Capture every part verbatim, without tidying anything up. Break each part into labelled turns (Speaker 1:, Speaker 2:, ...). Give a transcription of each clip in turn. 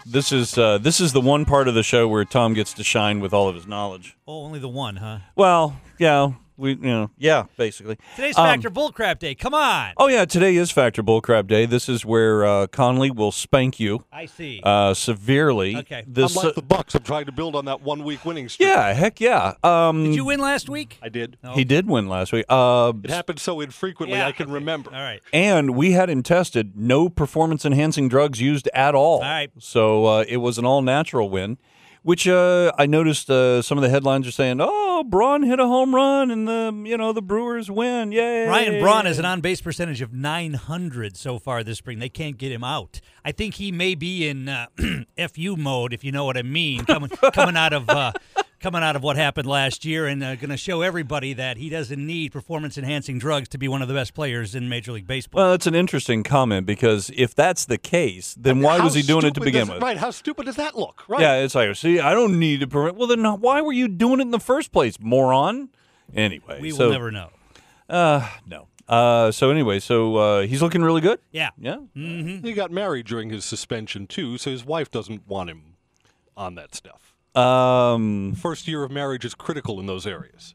Speaker 1: This is uh, this is the one part of the show where Tom gets to shine with all of his knowledge.
Speaker 2: Oh, only the one, huh?
Speaker 1: Well, yeah, we you know, yeah, basically.
Speaker 2: Today's
Speaker 1: Um,
Speaker 2: Factor Bullcrap Day. Come on.
Speaker 1: Oh yeah, today is Factor Bullcrap Day. This is where uh, Conley will spank you.
Speaker 2: I see.
Speaker 1: Uh, severely.
Speaker 2: Okay.
Speaker 1: This,
Speaker 3: Unlike the Bucks, I'm trying to build on that one-week winning streak.
Speaker 1: yeah, heck yeah. Um,
Speaker 2: Did you win last week?
Speaker 3: I did.
Speaker 2: No.
Speaker 1: He did win last week. Uh,
Speaker 3: It happened so infrequently
Speaker 2: Yeah,
Speaker 3: I can
Speaker 2: okay.
Speaker 3: remember.
Speaker 2: All right.
Speaker 1: And we had him tested, no performance-enhancing drugs used at all.
Speaker 2: All right.
Speaker 1: So uh, it was an all-natural win, which uh, I noticed uh, some of the headlines are saying, "Oh, Braun hit a home run, and the you know the Brewers win, yay!"
Speaker 2: Ryan Braun has an on-base percentage of nine hundred so far this spring. They can't get him out. I think he may be in uh, F U mode, if you know what I mean, coming coming out of uh, coming out of what happened last year, and uh, going to show everybody that he doesn't need performance-enhancing drugs to be one of the best players in Major League Baseball.
Speaker 1: Well, it's an interesting comment because if that's the case, then why
Speaker 3: How
Speaker 1: was he doing it to
Speaker 3: stupid
Speaker 1: begin
Speaker 3: does-
Speaker 1: with?
Speaker 3: Right, how stupid does that look? Right.
Speaker 1: Yeah, it's like, see, I don't need to permit. Well, then why were you doing it in the first place, moron? Anyway,
Speaker 2: we will
Speaker 1: so,
Speaker 2: never know.
Speaker 1: Uh, no. Uh, so anyway, so uh, he's looking really good.
Speaker 2: Yeah.
Speaker 1: Yeah.
Speaker 2: Mm-hmm.
Speaker 3: He got married during his suspension, too, so his wife doesn't want him on that stuff.
Speaker 1: Um.
Speaker 3: First year of marriage is critical in those areas.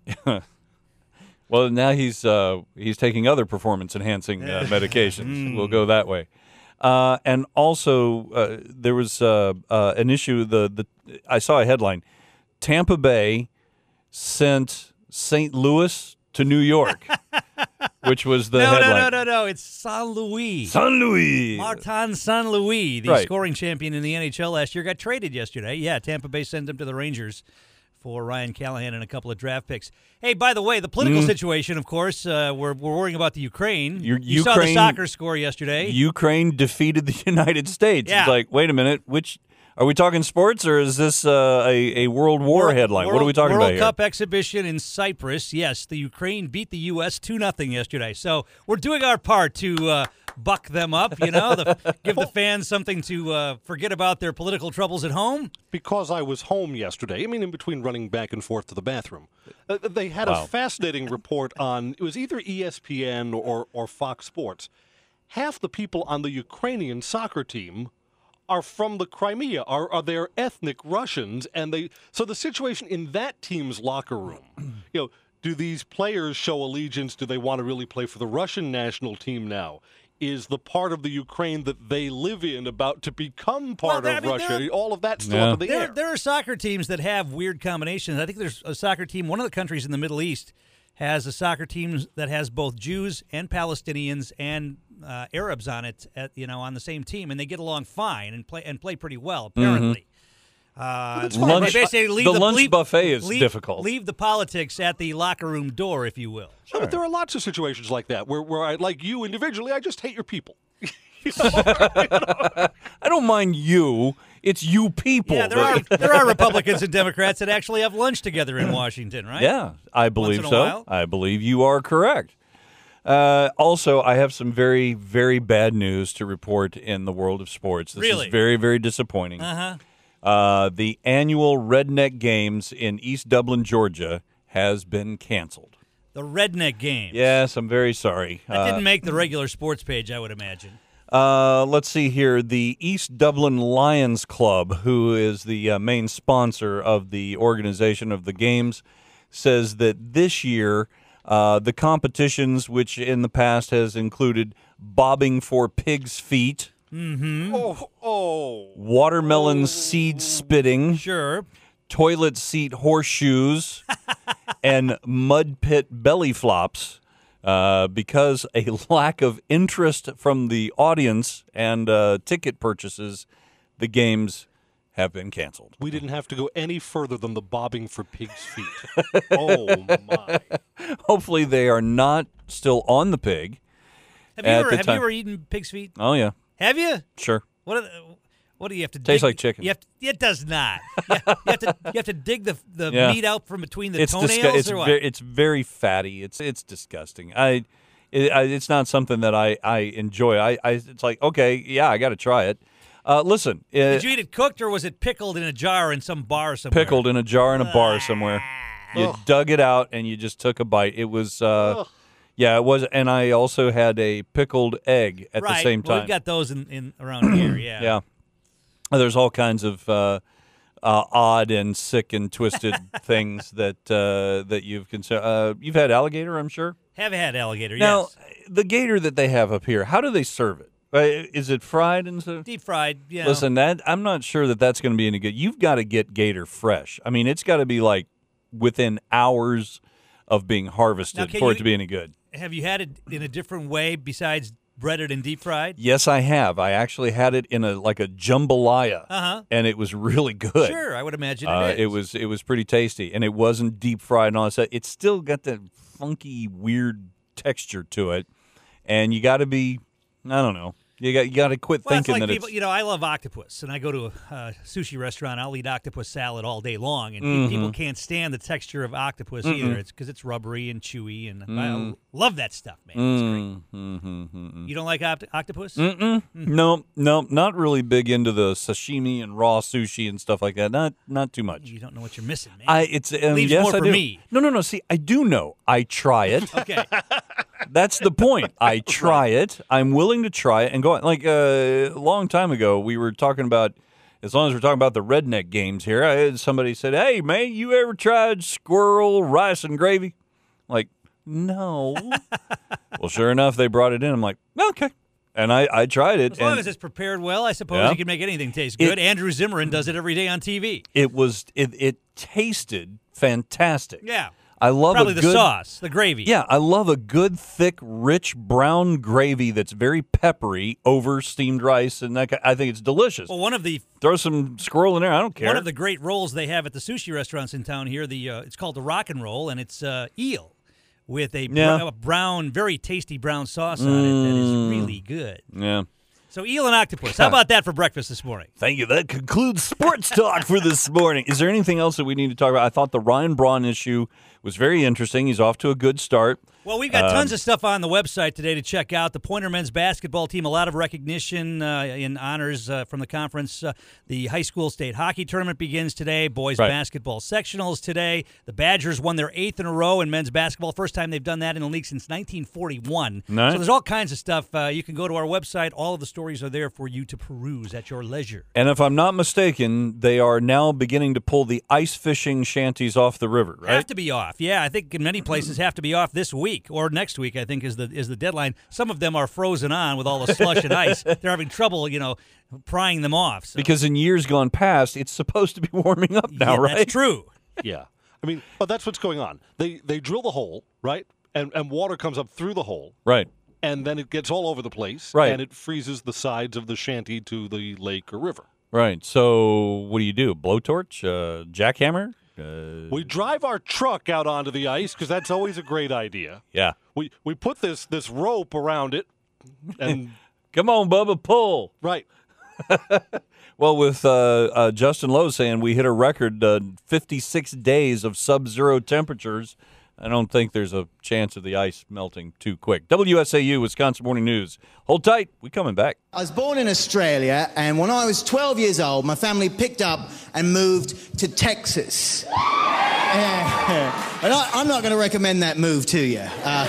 Speaker 1: Well, now he's uh, he's taking other performance-enhancing uh, medications. We'll go that way. Uh, and also, uh, there was uh, uh, an issue. The the I saw a headline: Tampa Bay sent Saint Louis to New York, which was the
Speaker 2: No, no,
Speaker 1: headline.
Speaker 2: no, no, no. It's San Luis.
Speaker 1: San Luis.
Speaker 2: Martin San Luis, the
Speaker 1: Right.
Speaker 2: scoring champion in the N H L last year, got traded yesterday. Yeah, Tampa Bay sent him to the Rangers for Ryan Callahan and a couple of draft picks. Hey, by the way, the political
Speaker 1: Mm.
Speaker 2: situation, of course, uh, we're, we're worrying about the Ukraine.
Speaker 1: Your-
Speaker 2: you saw the
Speaker 1: Ukraine-
Speaker 2: soccer score yesterday.
Speaker 1: Ukraine defeated the United States.
Speaker 2: Yeah.
Speaker 1: It's like, wait a minute, which are we talking sports or is this uh, a a World War
Speaker 2: World-
Speaker 1: headline?
Speaker 2: World,
Speaker 1: what are we talking
Speaker 2: World
Speaker 1: about here?
Speaker 2: Cup exhibition in Cyprus. Yes, the Ukraine beat the U S two nothing yesterday. So we're doing our part to uh, buck them up, you know, the, give the fans something to uh, forget about their political troubles at home.
Speaker 3: Because I was home yesterday, I mean, in between running back and forth to the bathroom, uh, they had
Speaker 1: Wow.
Speaker 3: a fascinating report on, it was either E S P N or, or Fox Sports. Half the people on the Ukrainian soccer team are from the Crimea, are, are they ethnic Russians, and they so the situation in that team's locker room, you know, do these players show allegiance? Do they want to really play for the Russian national team now? Is the part of the Ukraine that they live in about to become part
Speaker 2: Well, I
Speaker 3: of
Speaker 2: mean,
Speaker 3: Russia?
Speaker 2: there-
Speaker 3: All of that's still
Speaker 1: Yeah.
Speaker 3: up in the
Speaker 2: There,
Speaker 3: air.
Speaker 2: there are soccer teams that have weird combinations. I think there's a soccer team, one of the countries in the Middle East has a soccer team that has both Jews and Palestinians and uh, Arabs on it, at, you know, on the same team, and they get along fine and play and play pretty well, apparently. Uh,
Speaker 3: that's
Speaker 2: they
Speaker 3: fine.
Speaker 1: Lunch-
Speaker 2: basically leave
Speaker 1: the
Speaker 2: the,
Speaker 1: lunch
Speaker 2: leave-
Speaker 1: buffet is
Speaker 2: leave-
Speaker 1: difficult.
Speaker 2: Leave the politics at the locker room door, if you will.
Speaker 3: No, but there are lots of situations like that where, where I, like you individually, I just hate your people.
Speaker 1: I don't mind you. It's you people.
Speaker 2: Yeah, there are
Speaker 1: that-
Speaker 2: there are Republicans and Democrats that actually have lunch together in Washington, right?
Speaker 1: Yeah, I believe
Speaker 2: in a
Speaker 1: so.
Speaker 2: while.
Speaker 1: I believe you are correct. Uh, also, I have some very, very bad news to report in the world of sports. This
Speaker 2: Really?
Speaker 1: is very, very disappointing.
Speaker 2: Uh-huh.
Speaker 1: Uh, the annual Redneck Games in East Dublin, Georgia, has been canceled.
Speaker 2: The Redneck Games.
Speaker 1: Yes, I'm very sorry.
Speaker 2: That
Speaker 1: Uh,
Speaker 2: didn't make the regular sports page, I would imagine.
Speaker 1: Uh, let's see here. The East Dublin Lions Club, who is the uh, main sponsor of the organization of the games, says that this year uh, the competitions, which in the past has included bobbing for pig's feet,
Speaker 3: Oh, oh.
Speaker 1: watermelon seed spitting,
Speaker 2: Sure.
Speaker 1: toilet seat horseshoes, and mud pit belly flops. Uh, because a lack of interest from the audience and uh, ticket purchases, the games have been canceled.
Speaker 3: We didn't have to go any further than the bobbing for pig's feet. Oh, my.
Speaker 1: Hopefully, they are not still on the pig.
Speaker 2: Have you
Speaker 1: At
Speaker 2: ever
Speaker 1: the
Speaker 2: have
Speaker 1: time-
Speaker 2: you ever eaten pig's feet?
Speaker 1: Oh yeah,
Speaker 2: Have you?
Speaker 1: sure.
Speaker 2: What are the, what do you have to
Speaker 1: Tastes
Speaker 2: dig?
Speaker 1: like chicken.
Speaker 2: You have to, it does not. You have, you have to you have to dig the the
Speaker 1: Yeah.
Speaker 2: meat out from between the
Speaker 1: It's
Speaker 2: toenails
Speaker 1: disgu- it's
Speaker 2: or what?
Speaker 1: very, it's very fatty. It's it's disgusting. I, it, I it's not something that I, I enjoy. I, I it's like okay, yeah, I got to try it. Uh, listen, uh,
Speaker 2: Did you eat it cooked or was it pickled in a jar in some bar somewhere?
Speaker 1: pickled in a jar in a bar somewhere. You
Speaker 3: Ugh.
Speaker 1: dug it out and you just took a bite. It was, uh, yeah, it was. And I also had a pickled egg at
Speaker 2: right.
Speaker 1: the same
Speaker 2: Well,
Speaker 1: time.
Speaker 2: we've got those in, in around here. Yeah.
Speaker 1: yeah. There's all kinds of uh, uh, odd and sick and twisted things that uh, that you've considered. Uh, you've had alligator, I'm sure.
Speaker 2: Have had alligator.
Speaker 1: Now,
Speaker 2: yes.
Speaker 1: the gator that they have up here, how do they serve it? Uh, is it fried and so?
Speaker 2: Deep fried. Yeah.
Speaker 1: Listen, that I'm not sure that that's going to be any good. You've got to get gator fresh. I mean, it's got to be like within hours of being harvested
Speaker 2: Now,
Speaker 1: for
Speaker 2: you,
Speaker 1: it to be any good.
Speaker 2: Have you had it in a different way besides breaded and deep fried?
Speaker 1: Yes, I have. I actually had it in a like a jambalaya,
Speaker 2: Uh-huh.
Speaker 1: and it was really good.
Speaker 2: Sure, I would imagine it
Speaker 1: Uh,
Speaker 2: is.
Speaker 1: it was it was pretty tasty, and it wasn't deep fried and all that stuff. It's still got that funky, weird texture to it, and you got to be, I don't know, you got you got to quit
Speaker 2: Well,
Speaker 1: thinking
Speaker 2: it's like
Speaker 1: that
Speaker 2: people,
Speaker 1: it's.
Speaker 2: you know, I love octopus, and I go to a uh, sushi restaurant. I'll eat octopus salad all day long, and pe-
Speaker 1: Mm-hmm.
Speaker 2: people can't stand the texture of octopus either. It's because it's rubbery and chewy, and
Speaker 1: Mm.
Speaker 2: I love that stuff, man. It's great.
Speaker 1: Mm-hmm.
Speaker 2: You don't like opt- octopus?
Speaker 1: Mm-mm. No, no, not really big into the sashimi and raw sushi and stuff like that. Not not too much.
Speaker 2: You don't know what you're missing, man.
Speaker 1: I it's um,
Speaker 2: Leaves
Speaker 1: yes
Speaker 2: more
Speaker 1: I
Speaker 2: for
Speaker 1: do.
Speaker 2: me.
Speaker 1: No, no, no. See, I do know. I try it.
Speaker 2: Okay.
Speaker 1: That's the point. I try it. I'm willing to try it and go on. Like uh, a long time ago, we were talking about, as long as we're talking about the redneck games here, I had somebody said, "Hey, man, you ever tried squirrel rice and gravy?" Like, no. Well, sure enough, they brought it in. I'm like, okay. And I, I tried it.
Speaker 2: As long
Speaker 1: and
Speaker 2: as it's prepared well, I suppose
Speaker 1: Yeah.
Speaker 2: you can make anything taste
Speaker 1: It-
Speaker 2: good. Andrew Zimmern does it every day on T V.
Speaker 1: it was, it, it tasted fantastic.
Speaker 2: Yeah.
Speaker 1: I love
Speaker 2: Probably
Speaker 1: a
Speaker 2: the
Speaker 1: good,
Speaker 2: sauce, the gravy.
Speaker 1: Yeah, I love a good, thick, rich brown gravy that's very peppery over steamed rice, and that, ki- I think it's delicious.
Speaker 2: Well, one of the
Speaker 1: Throw some squirrel in there. I don't care.
Speaker 2: one of the great rolls they have at the sushi restaurants in town here, the uh, it's called the Rock and Roll, and it's uh, eel with a, br-
Speaker 1: Yeah.
Speaker 2: a brown, very tasty brown sauce on it that is really good.
Speaker 1: yeah.
Speaker 2: So eel and octopus. How about that for breakfast this morning?
Speaker 1: Thank you. That concludes sports talk for this morning. Is there anything else that we need to talk about? I thought the Ryan Braun issue was very interesting. He's off to a good start.
Speaker 2: Well, we've got tons of stuff on the website today to check out. The Pointer men's basketball team, a lot of recognition uh, in honors uh, from the conference. Uh, the high school state hockey tournament begins today. Boys
Speaker 1: Right.
Speaker 2: basketball sectionals today. The Badgers won their eighth in a row in men's basketball. First time they've done that in the league since nineteen forty-one.
Speaker 1: Nice.
Speaker 2: So there's all kinds of stuff. Uh, you can go to our website. All of the stories are there for you to peruse at your leisure.
Speaker 1: And if I'm not mistaken, they are now beginning to pull the ice fishing shanties off the river, right?
Speaker 2: Have to be off. Yeah, I think in many places have to be off this week or next week, I think is the is the deadline. Some of them are frozen on with all the slush and ice. They're having trouble, you know, prying them off. So.
Speaker 1: Because in years gone past, it's supposed to be warming up now,
Speaker 2: Yeah,
Speaker 1: right?
Speaker 2: That's true.
Speaker 3: Yeah. I mean, but that's what's going on. They they drill the hole, right? And and water comes up through the hole,
Speaker 1: Right.
Speaker 3: and then it gets all over the place,
Speaker 1: Right.
Speaker 3: and it freezes the sides of the shanty to the lake or river.
Speaker 1: Right. So what do you do? Blowtorch? Uh, jackhammer? Uh,
Speaker 3: We drive our truck out onto the ice because that's always a great idea.
Speaker 1: yeah.
Speaker 3: We we put this this rope around it, and
Speaker 1: Come on, Bubba, pull.
Speaker 3: right.
Speaker 1: Well, with uh, uh, Justin Lowe saying we hit a record uh, fifty-six days of sub-zero temperatures, I don't think there's a chance of the ice melting too quick. W S A U, Wisconsin Morning News. Hold tight. We coming back.
Speaker 4: I was born in Australia, and when I was twelve years old, my family picked up and moved to Texas. Yeah. And I, I'm not going to recommend that move to you.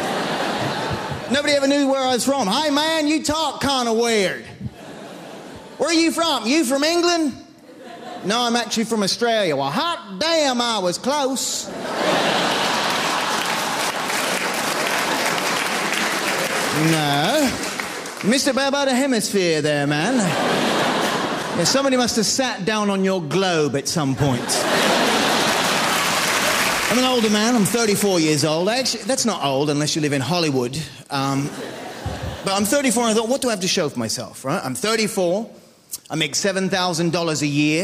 Speaker 4: Uh, nobody ever knew where I was from. Hey, man, you talk kind of weird. Where are you from? You from England? No, I'm actually from Australia. Well, hot damn, I was close. No. Missed about a hemisphere there, man. Yeah, somebody must have sat down on your globe at some point. I'm an older man. I'm thirty-four years old. Actually, that's not old unless you live in Hollywood. Um, but I'm thirty-four, and I thought, what do I have to show for myself, right? I'm thirty-four. I make seven thousand dollars a year.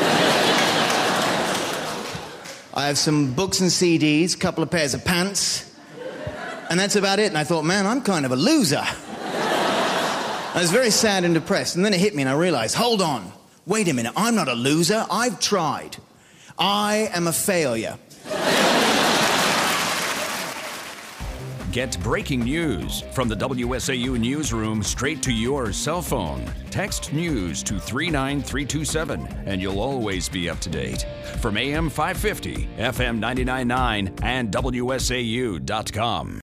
Speaker 4: I have some books and C Ds, a couple of pairs of pants. And that's about it. And I thought, man, I'm kind of a loser. I was very sad and depressed. And then it hit me and I realized, hold on. Wait a minute. I'm not a loser. I've tried. I am a failure.
Speaker 5: Get breaking news from the W S A U newsroom straight to your cell phone. Text news to three nine three two seven and you'll always be up to date. From A M five fifty, F M ninety-nine point nine, and W S A U dot com.